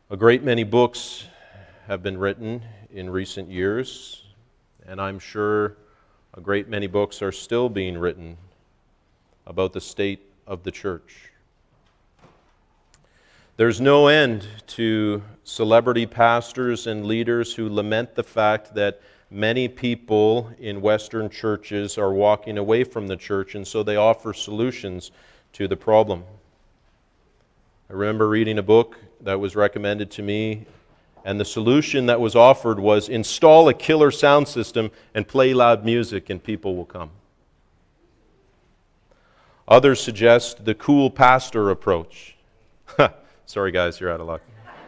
A great many books have been written in recent years, and I'm sure a great many books are still being written about the state of the church. There's no end to celebrity pastors and leaders who lament the fact that many people in Western churches are walking away from the church, and so they offer solutions to the problem. I remember reading a book that was recommended to me, and the solution that was offered was install a killer sound system and play loud music and people will come. Others suggest the cool pastor approach. Sorry guys, you're out of luck.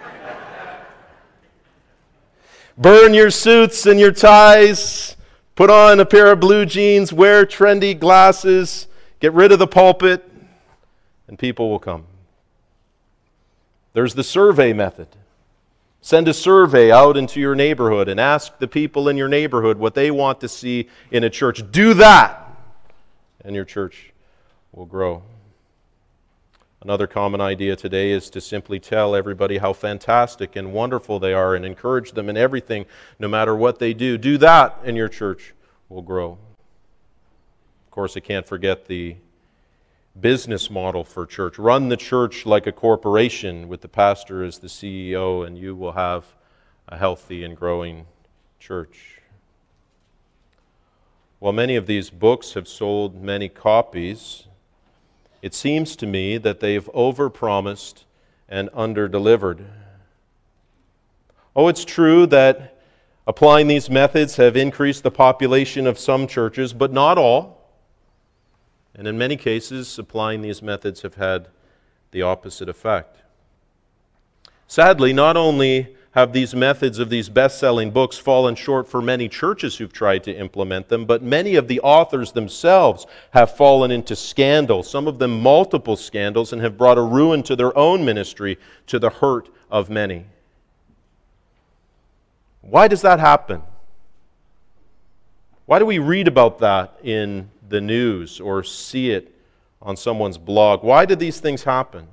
Burn your suits and your ties, put on a pair of blue jeans, wear trendy glasses, get rid of the pulpit, and people will come. There's the survey method. Send a survey out into your neighborhood and ask the people in your neighborhood what they want to see in a church. Do that, and your church will grow. Another common idea today is to simply tell everybody how fantastic and wonderful they are and encourage them in everything, no matter what they do. Do that, and your church will grow. Of course, I can't forget the business model for church. Run the church like a corporation with the pastor as the CEO, and you will have a healthy and growing church. While many of these books have sold many copies, it seems to me that they've overpromised and underdelivered. Oh, it's true that applying these methods have increased the population of some churches, but not all. And in many cases, applying these methods have had the opposite effect. Sadly, not only have these methods of these best-selling books fallen short for many churches who've tried to implement them, but many of the authors themselves have fallen into scandal, some of them multiple scandals, and have brought a ruin to their own ministry to the hurt of many. Why does that happen? Why do we read about that in the news or see it on someone's blog? Why do these things happen?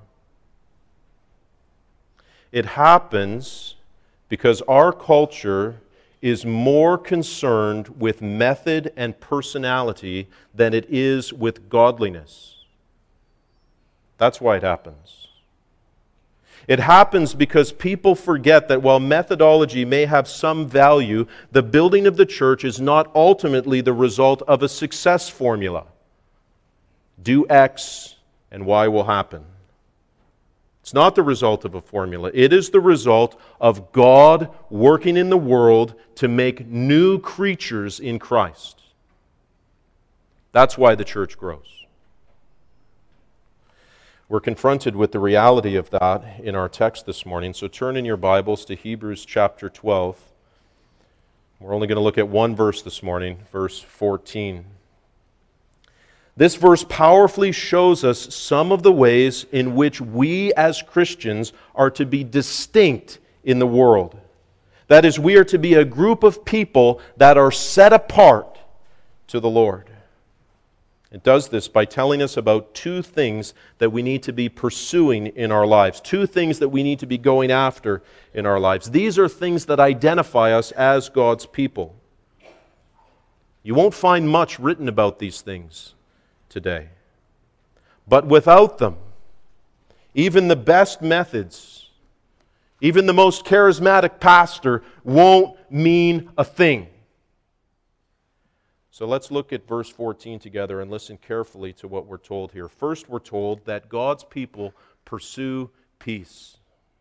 It happens because our culture is more concerned with method and personality than it is with godliness. That's why it happens. It happens because people forget that while methodology may have some value, the building of the church is not ultimately the result of a success formula. Do X and Y will happen. It's not the result of a formula. It is the result of God working in the world to make new creatures in Christ. That's why the church grows. We're confronted with the reality of that in our text this morning. So turn in your Bibles to Hebrews chapter 12. We're only going to look at one verse this morning, verse 14. This verse powerfully shows us some of the ways in which we as Christians are to be distinct in the world. That is, we are to be a group of people that are set apart to the Lord. It does this by telling us about two things that we need to be pursuing in our lives, two things that we need to be going after in our lives. These are things that identify us as God's people. You won't find much written about these things today. But without them, even the best methods, even the most charismatic pastor won't mean a thing. So let's look at verse 14 together and listen carefully to what we're told here. First, we're told that God's people pursue peace.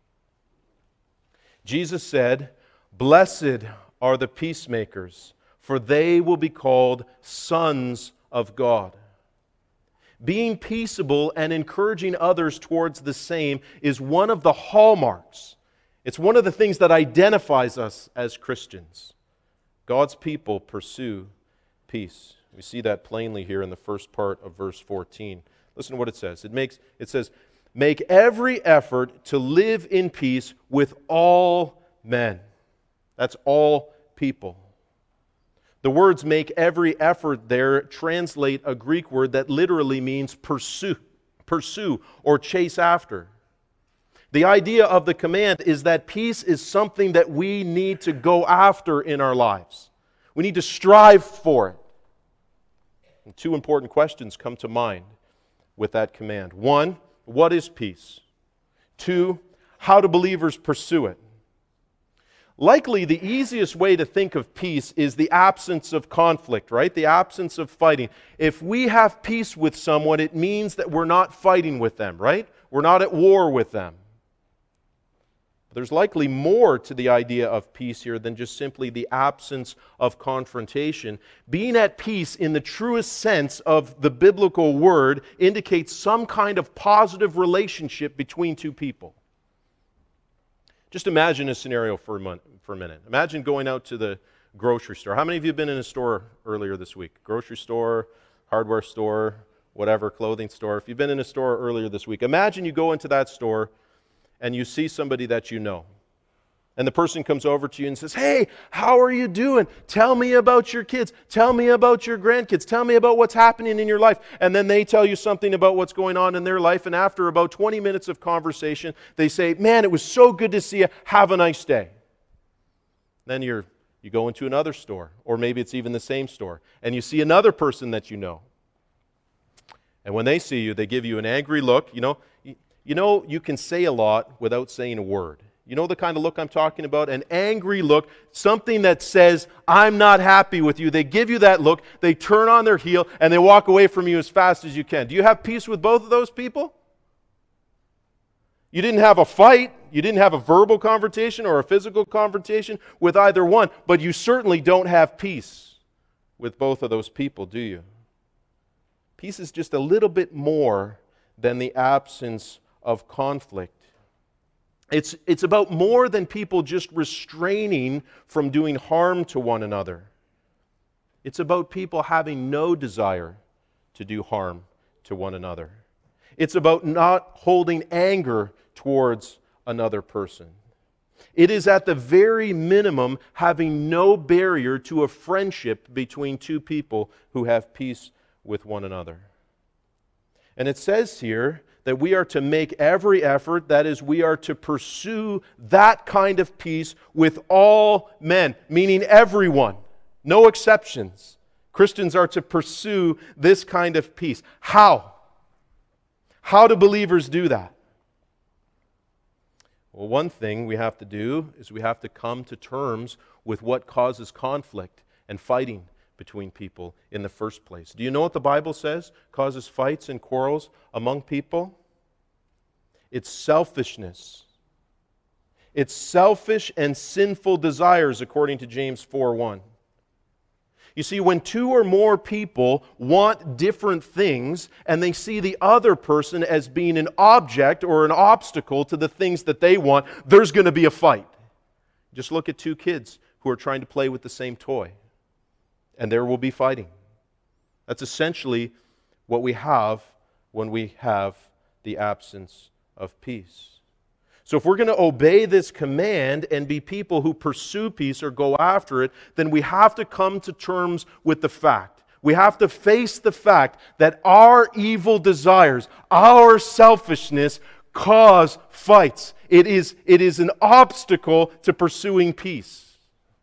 Jesus said, "Blessed are the peacemakers, for they will be called sons of God." Being peaceable and encouraging others towards the same is one of the hallmarks. It's one of the things that identifies us as Christians. God's people pursue peace. We see that plainly here in the first part of verse 14. Listen to what it says. It says, "Make every effort to live in peace with all men." That's all people. The words "make every effort" there translate a Greek word that literally means pursue or chase after. The idea of the command is that peace is something that we need to go after in our lives. We need to strive for it. And two important questions come to mind with that command. One, what is peace? Two, how do believers pursue it? Likely the easiest way to think of peace is the absence of conflict, right? The absence of fighting. If we have peace with someone, it means that we're not fighting with them, right? We're not at war with them. But there's likely more to the idea of peace here than just simply the absence of confrontation. Being at peace in the truest sense of the biblical word indicates some kind of positive relationship between two people. Just imagine a scenario for a minute. Imagine going out to the grocery store. How many of you have been in a store earlier this week? Grocery store, hardware store, whatever, clothing store. If you've been in a store earlier this week, imagine you go into that store and you see somebody that you know. And the person comes over to you and says, "Hey, how are you doing? Tell me about your kids. Tell me about your grandkids. Tell me about what's happening in your life." And then they tell you something about what's going on in their life. And after about 20 minutes of conversation, they say, "Man, it was so good to see you. Have a nice day." Then you go into another store, or maybe it's even the same store, and you see another person that you know. And when they see you, they give you an angry look. You can say a lot without saying a word. You know the kind of look I'm talking about? An angry look, something that says, "I'm not happy with you." They give you that look, they turn on their heel, and they walk away from you as fast as you can. Do you have peace with both of those people? You didn't have a fight, you didn't have a verbal confrontation or a physical confrontation with either one, but you certainly don't have peace with both of those people, do you? Peace is just a little bit more than the absence of conflict. It's about more than people just restraining from doing harm to one another. It's about people having no desire to do harm to one another. It's about not holding anger towards another person. It is at the very minimum having no barrier to a friendship between two people who have peace with one another. And it says here that we are to make every effort, that is, we are to pursue that kind of peace with all men, meaning everyone, no exceptions. Christians are to pursue this kind of peace. How? How do believers do that? Well, one thing we have to do is we have to come to terms with what causes conflict and fighting between people in the first place. Do you know what the Bible says causes fights and quarrels among people? It's selfishness. It's selfish and sinful desires, according to James 4:1. You see, when two or more people want different things and they see the other person as being an object or an obstacle to the things that they want, there's going to be a fight. Just look at two kids who are trying to play with the same toy, and there will be fighting. That's essentially what we have when we have the absence of peace. So if we're going to obey this command and be people who pursue peace or go after it, then we have to come to terms with the fact. We have to face the fact that our evil desires, our selfishness, cause fights. It is an obstacle to pursuing peace.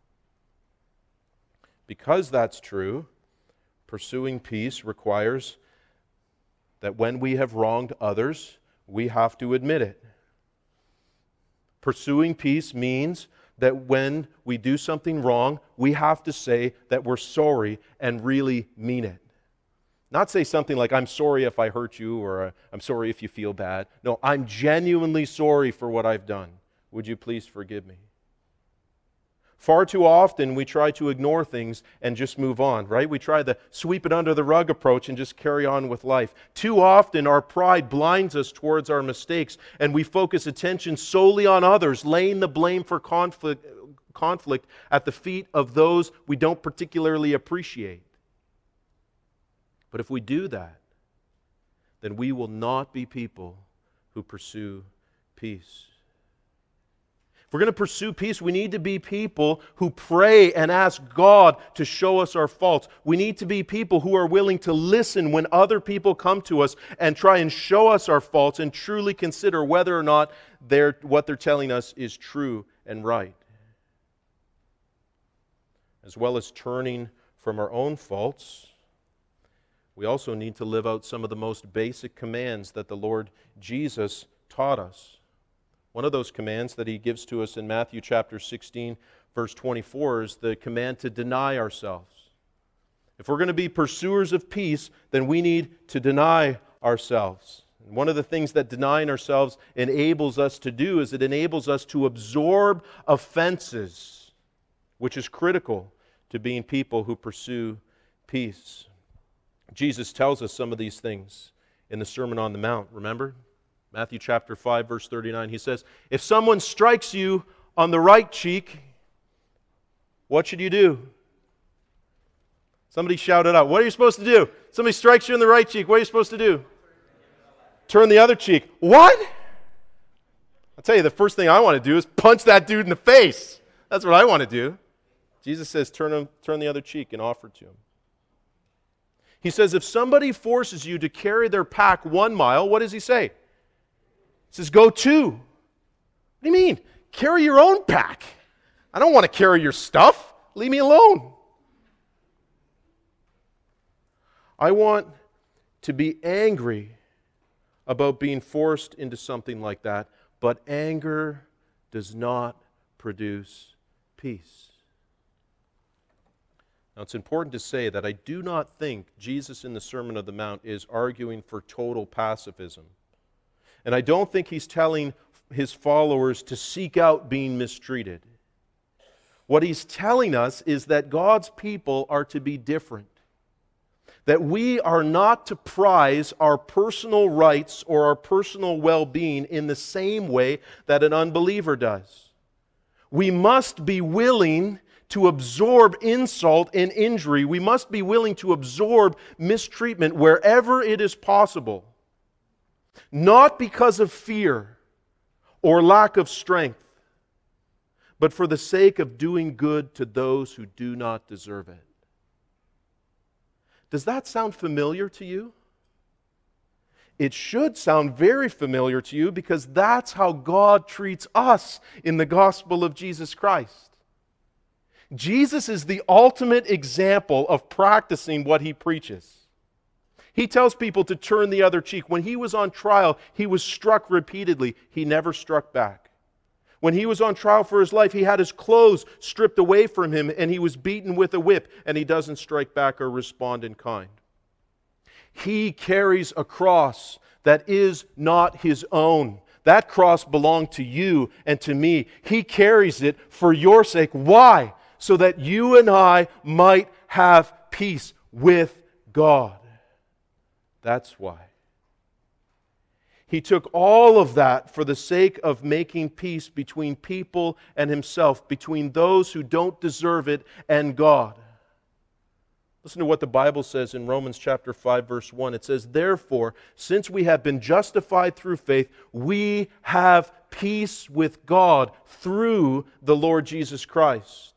Because that's true, pursuing peace requires that when we have wronged others, we have to admit it. Pursuing peace means that when we do something wrong, we have to say that we're sorry and really mean it. Not say something like, "I'm sorry if I hurt you," or "I'm sorry if you feel bad." No, "I'm genuinely sorry for what I've done. Would you please forgive me?" Far too often we try to ignore things and just move on, right? We try the sweep it under the rug approach and just carry on with life. Too often our pride blinds us towards our mistakes and we focus attention solely on others, laying the blame for conflict at the feet of those we don't particularly appreciate. But if we do that, then we will not be people who pursue peace. If we're going to pursue peace, we need to be people who pray and ask God to show us our faults. We need to be people who are willing to listen when other people come to us and try and show us our faults and truly consider whether or not what they're telling us is true and right. As well as turning from our own faults, we also need to live out some of the most basic commands that the Lord Jesus taught us. One of those commands that He gives to us in Matthew chapter 16, verse 24, is the command to deny ourselves. If we're going to be pursuers of peace, then we need to deny ourselves. And one of the things that denying ourselves enables us to do is it enables us to absorb offenses, which is critical to being people who pursue peace. Jesus tells us some of these things in the Sermon on the Mount, remember? Matthew chapter 5, verse 39, He says, if someone strikes you on the right cheek, what should you do? Somebody shouted out, what are you supposed to do? Somebody strikes you on the right cheek, what are you supposed to do? Turn the other cheek. What? I'll tell you, the first thing I want to do is punch that dude in the face. That's what I want to do. Jesus says, turn the other cheek and offer it to him. He says, if somebody forces you to carry their pack 1 mile, what does He say? He says, go 2. What do you mean? Carry your own pack. I don't want to carry your stuff. Leave me alone. I want to be angry about being forced into something like that, but anger does not produce peace. Now, it's important to say that I do not think Jesus in the Sermon on the Mount is arguing for total pacifism. And I don't think He's telling His followers to seek out being mistreated. What He's telling us is that God's people are to be different. That we are not to prize our personal rights or our personal well-being in the same way that an unbeliever does. We must be willing to absorb insult and injury. We must be willing to absorb mistreatment wherever it is possible. Not because of fear or lack of strength, but for the sake of doing good to those who do not deserve it. Does that sound familiar to you? It should sound very familiar to you because that's how God treats us in the gospel of Jesus Christ. Jesus is the ultimate example of practicing what He preaches. He tells people to turn the other cheek. When He was on trial, He was struck repeatedly. He never struck back. When He was on trial for His life, He had His clothes stripped away from Him and He was beaten with a whip, and He doesn't strike back or respond in kind. He carries a cross that is not His own. That cross belonged to you and to me. He carries it for your sake. Why? So that you and I might have peace with God. That's why. He took all of that for the sake of making peace between people and Himself, between those who don't deserve it and God. Listen to what the Bible says in Romans chapter 5, verse 1. It says, therefore, since we have been justified through faith, we have peace with God through the Lord Jesus Christ.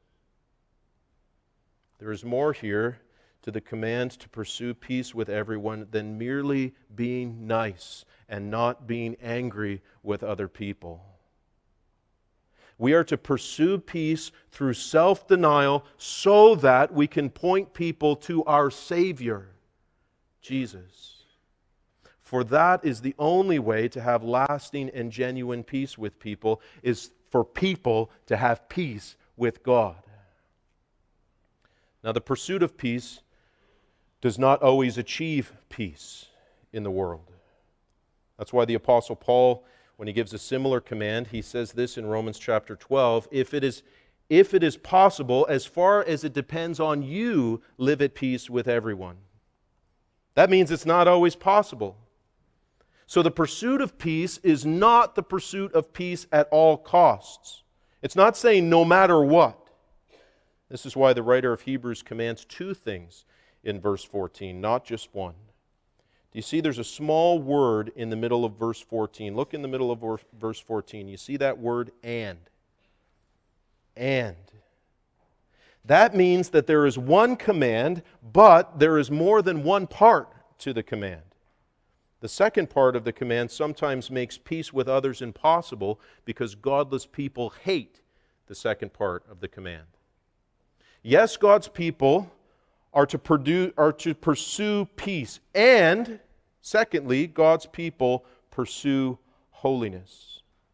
There is more here to the command to pursue peace with everyone than merely being nice and not being angry with other people. We are to pursue peace through self-denial so that we can point people to our Savior, Jesus. For that is the only way to have lasting and genuine peace with people, is for people to have peace with God. Now, the pursuit of peace does not always achieve peace in the world. That's why the Apostle Paul, when he gives a similar command, he says this in Romans chapter 12, if it is possible, as far as it depends on you, live at peace with everyone. That means it's not always possible. So the pursuit of peace is not the pursuit of peace at all costs. It's not saying no matter what. This is why the writer of Hebrews commands 2 things in verse 14, not just one. Do you see there's a small word in the middle of verse 14? Look in the middle of verse 14. You see that word and. And. That means that there is one command, but there is more than one part to the command. The second part of the command sometimes makes peace with others impossible because godless people hate the second part of the command. Yes, God's people are to pursue peace, and secondly, God's people pursue holiness.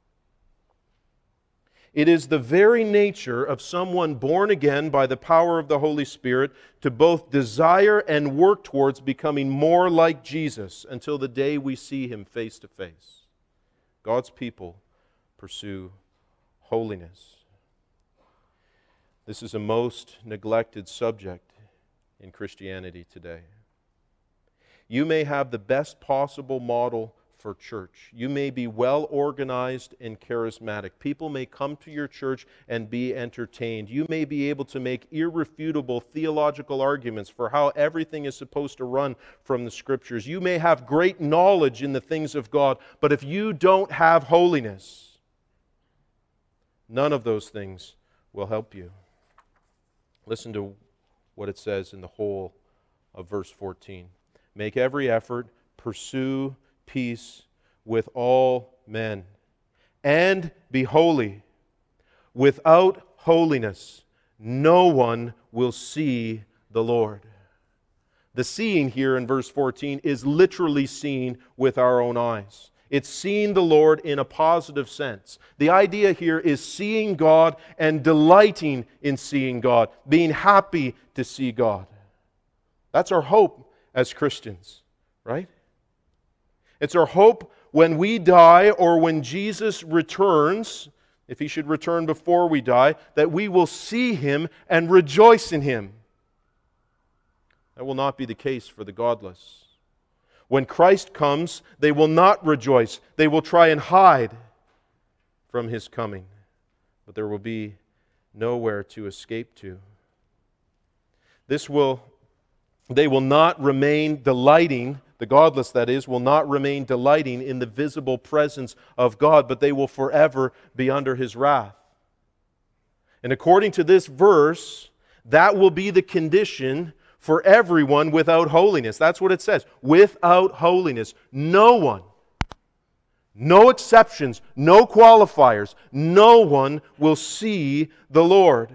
It is the very nature of someone born again by the power of the Holy Spirit to both desire and work towards becoming more like Jesus until the day we see Him face to face. God's people pursue holiness. This is a most neglected subject in Christianity today. You may have the best possible model for church. You may be well organized and charismatic. People may come to your church and be entertained. You may be able to make irrefutable theological arguments for how everything is supposed to run from the Scriptures. You may have great knowledge in the things of God, but if you don't have holiness, none of those things will help you. Listen to what it says in the whole of verse 14. Make every effort, pursue peace with all men, and be holy. Without holiness, no one will see the Lord. The seeing here in verse 14 is literally seen with our own eyes. It's seeing the Lord in a positive sense. The idea here is seeing God and delighting in seeing God, being happy to see God. That's our hope as Christians, right? It's our hope when we die or when Jesus returns, if He should return before we die, that we will see Him and rejoice in Him. That will not be the case for the godless. When Christ comes, they will not rejoice. They will try and hide from His coming. But there will be nowhere to escape to. They will not remain delighting, the godless that is, will not remain delighting in the visible presence of God, but they will forever be under His wrath. And according to this verse, that will be the condition for everyone without holiness. That's what it says. Without holiness. No one, no exceptions, no qualifiers, no one will see the Lord.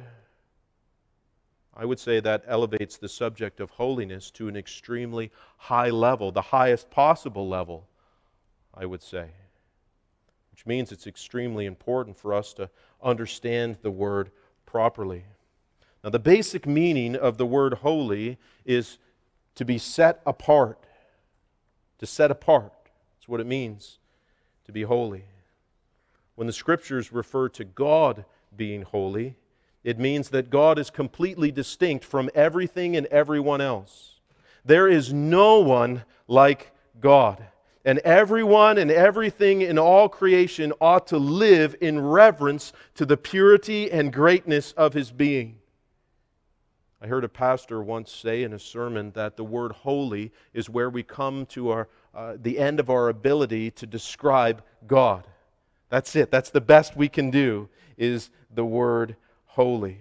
I would say that elevates the subject of holiness to an extremely high level, the highest possible level, I would say. Which means it's extremely important for us to understand the word properly. Now, the basic meaning of the word holy is to be set apart. To set apart. That's what it means to be holy. When the Scriptures refer to God being holy, it means that God is completely distinct from everything and everyone else. There is no one like God. And everyone and everything in all creation ought to live in reverence to the purity and greatness of His being. I heard a pastor once say in a sermon that the word holy is where we come to the end of our ability to describe God. That's it. That's the best we can do, is the word holy.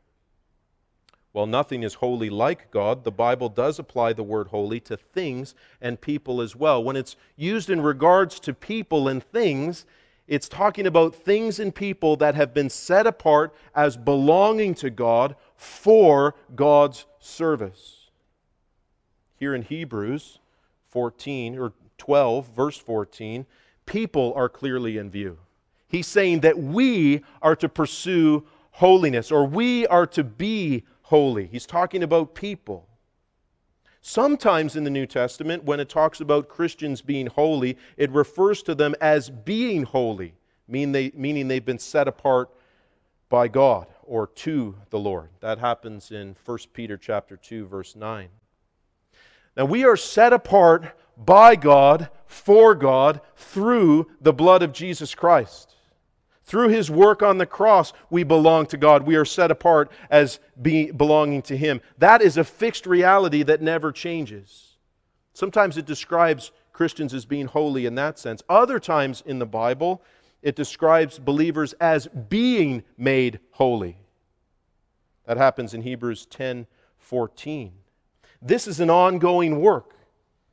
While nothing is holy like God, the Bible does apply the word holy to things and people as well. When it's used in regards to people and things, it's talking about things and people that have been set apart as belonging to God for God's service. Here in Hebrews 14 or 12, verse 14, people are clearly in view. He's saying that we are to pursue holiness, or we are to be holy. He's talking about people. Sometimes in the New Testament, when it talks about Christians being holy, it refers to them as being holy, meaning they've been set apart by God or to the Lord. That happens in 1 Peter chapter 2, verse 9. Now, we are set apart by God, for God, through the blood of Jesus Christ. Through His work on the cross, we belong to God. We are set apart as belonging to Him. That is a fixed reality that never changes. Sometimes it describes Christians as being holy in that sense. Other times in the Bible, it describes believers as being made holy. That happens in Hebrews 10:14. This is an ongoing work.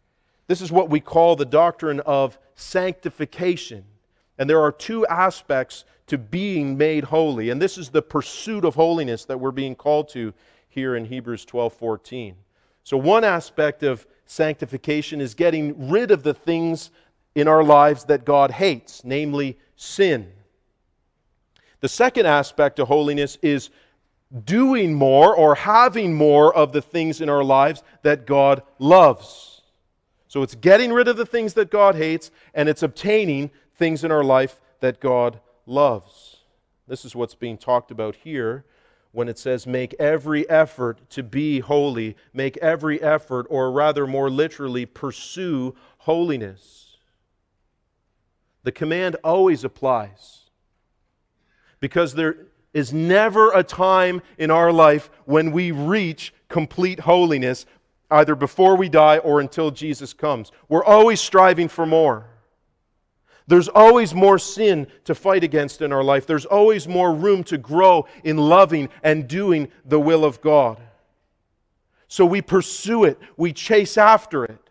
This is what we call the doctrine of sanctification. And there are two aspects to being made holy. And this is the pursuit of holiness that we're being called to here in Hebrews 12:14. So one aspect of sanctification is getting rid of the things in our lives that God hates, namely sin. The second aspect of holiness is doing more or having more of the things in our lives that God loves. So it's getting rid of the things that God hates, and it's obtaining things in our life that God loves. This is what's being talked about here when it says, make every effort to be holy. Make every effort, or rather more literally, pursue holiness. The command always applies, because there is never a time in our life when we reach complete holiness, either before we die or until Jesus comes. We're always striving for more. There's always more sin to fight against in our life. There's always more room to grow in loving and doing the will of God. So we pursue it. We chase after it.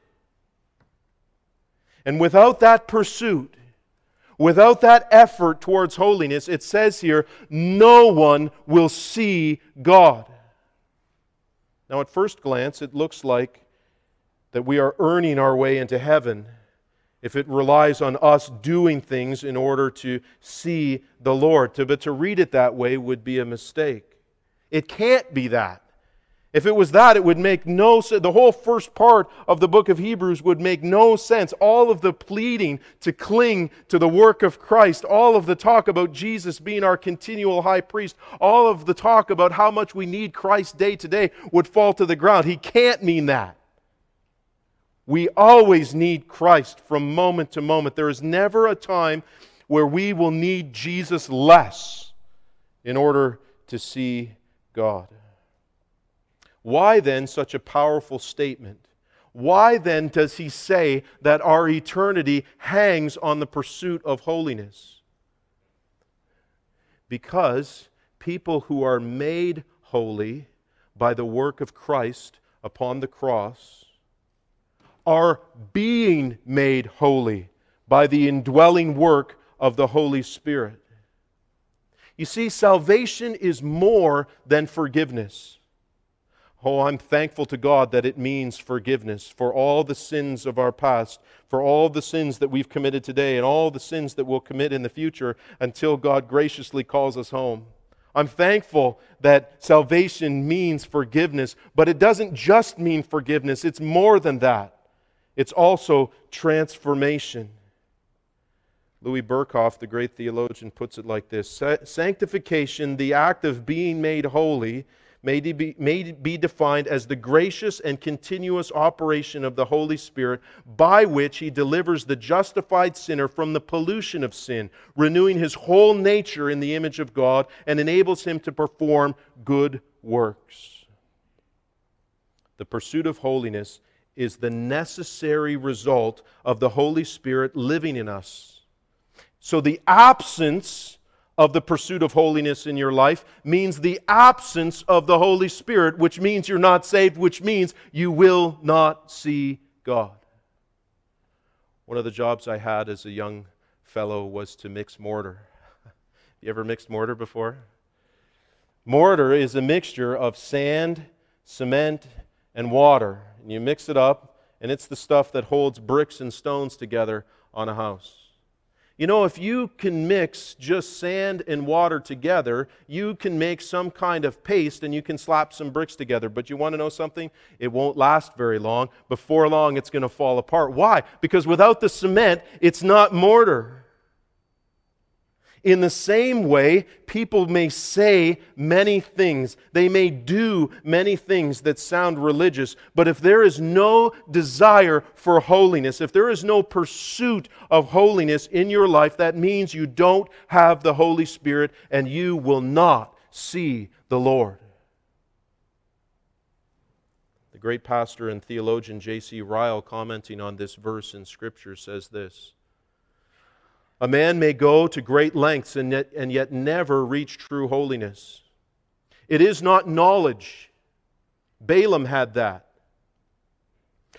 And without that pursuit, without that effort towards holiness, it says here, no one will see God. Now, at first glance, it looks like that we are earning our way into heaven if it relies on us doing things in order to see the Lord. But to read it that way would be a mistake. It can't be that. If it was that, it would make no sense. The whole first part of the book of Hebrews would make no sense. All of the pleading to cling to the work of Christ, all of the talk about Jesus being our continual high priest, all of the talk about how much we need Christ day to day would fall to the ground. He can't mean that. We always need Christ from moment to moment. There is never a time where we will need Jesus less in order to see God. Why then such a powerful statement? Why then does he say that our eternity hangs on the pursuit of holiness? Because people who are made holy by the work of Christ upon the cross are being made holy by the indwelling work of the Holy Spirit. You see, salvation is more than forgiveness. Oh, I'm thankful to God that it means forgiveness for all the sins of our past, for all the sins that we've committed today, and all the sins that we'll commit in the future until God graciously calls us home. I'm thankful that salvation means forgiveness, but it doesn't just mean forgiveness. It's more than that. It's also transformation. Louis Berkhoff, the great theologian, puts it like this: sanctification, the act of being made holy, may be defined as the gracious and continuous operation of the Holy Spirit by which He delivers the justified sinner from the pollution of sin, renewing his whole nature in the image of God, and enables him to perform good works. The pursuit of holiness is the necessary result of the Holy Spirit living in us. So the absence of the pursuit of holiness in your life means the absence of the Holy Spirit, which means you're not saved, which means you will not see God. One of the jobs I had as a young fellow was to mix mortar. You ever mixed mortar before? Mortar is a mixture of sand, cement, and water. And you mix it up, and it's the stuff that holds bricks and stones together on a house. You know, if you can mix just sand and water together, you can make some kind of paste and you can slap some bricks together. But you want to know something? It won't last very long. Before long, it's going to fall apart. Why? Because without the cement, it's not mortar. In the same way, people may say many things. They may do many things that sound religious. But if there is no desire for holiness, if there is no pursuit of holiness in your life, that means you don't have the Holy Spirit and you will not see the Lord. The great pastor and theologian J.C. Ryle, commenting on this verse in Scripture, says this: a man may go to great lengths and yet never reach true holiness. It is not knowledge. Balaam had that.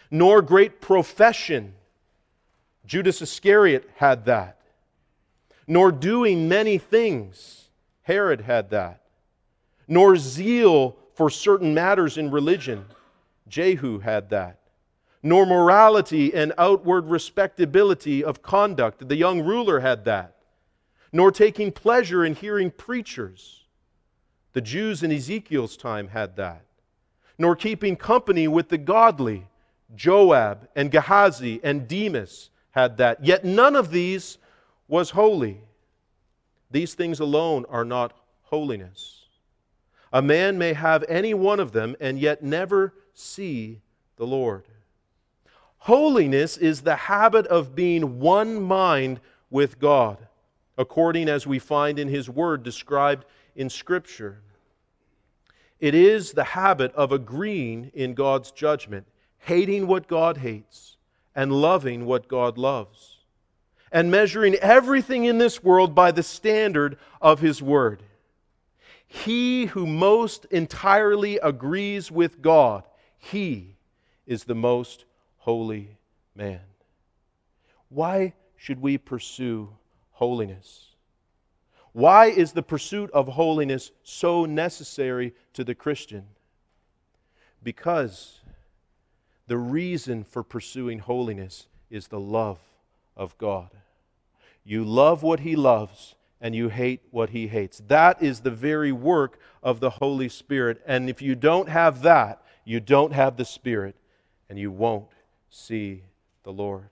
nor great profession. Judas Iscariot had that. Nor doing many things. Herod had that. Nor zeal for certain matters in religion. Jehu had that. Nor morality and outward respectability of conduct. The young ruler had that. Nor taking pleasure in hearing preachers. The Jews in Ezekiel's time had that. Nor keeping company with the godly. Joab and Gehazi and Demas had that. Yet none of these was holy. These things alone are not holiness. A man may have any one of them and yet never see the Lord. Holiness is the habit of being one mind with God, according as we find in His Word described in Scripture. It is the habit of agreeing in God's judgment, hating what God hates, and loving what God loves, and measuring everything in this world by the standard of His Word. He who most entirely agrees with God, he is the most holy man. Why should we pursue holiness? Why is the pursuit of holiness so necessary to the Christian? Because the reason for pursuing holiness is the love of God. You love what He loves, and you hate what He hates. That is the very work of the Holy Spirit. And if you don't have that, you don't have the Spirit, and you won't see the Lord.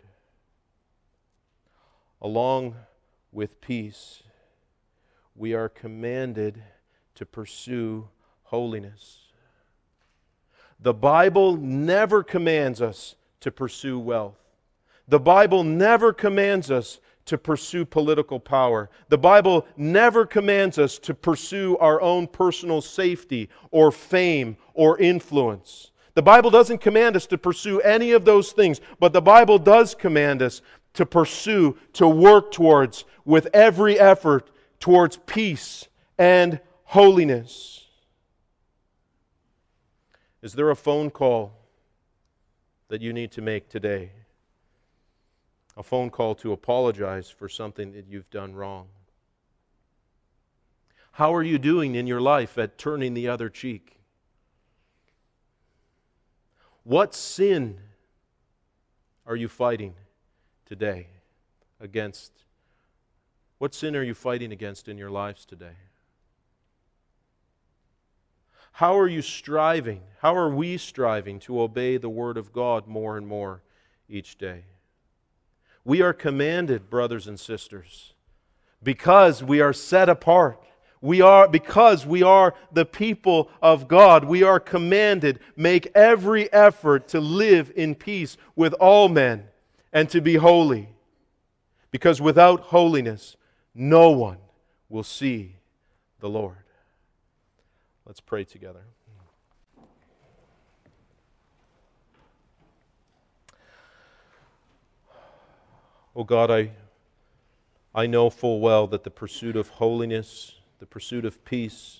Along with peace, we are commanded to pursue holiness. The Bible never commands us to pursue wealth. The Bible never commands us to pursue political power. The Bible never commands us to pursue our own personal safety or fame or influence. The Bible doesn't command us to pursue any of those things, but the Bible does command us to pursue, to work towards, with every effort, towards peace and holiness. Is there a phone call that you need to make today? A phone call to apologize for something that you've done wrong? How are you doing in your life at turning the other cheek? What sin are you fighting today against? What sin are you fighting against in your lives today? How are you striving? How are we striving to obey the Word of God more and more each day? We are commanded, brothers and sisters, because we are set apart. Because we are the people of God, we are commanded, make every effort to live in peace with all men and to be holy. Because without holiness, no one will see the Lord. Let's pray together. Oh God, I know full well that the pursuit of holiness, the pursuit of peace,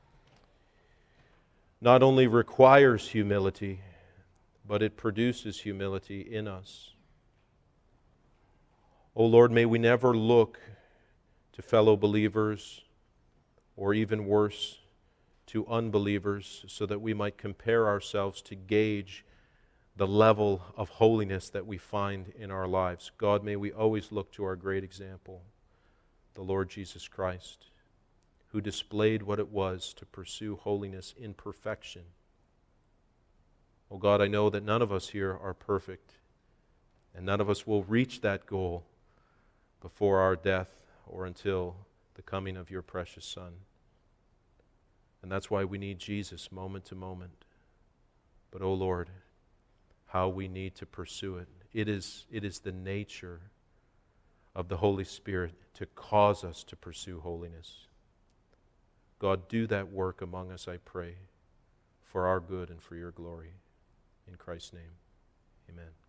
not only requires humility, but it produces humility in us. Oh Lord, may we never look to fellow believers, or even worse, to unbelievers, so that we might compare ourselves to gauge the level of holiness that we find in our lives. God, may we always look to our great example, the Lord Jesus Christ, who displayed what it was to pursue holiness in perfection. Oh God, I know that none of us here are perfect, and none of us will reach that goal before our death or until the coming of your precious Son. And that's why we need Jesus moment to moment. But, oh Lord, how we need to pursue it. It is the nature of the Holy Spirit to cause us to pursue holiness. God, do that work among us, I pray, for our good and for your glory. In Christ's name, amen.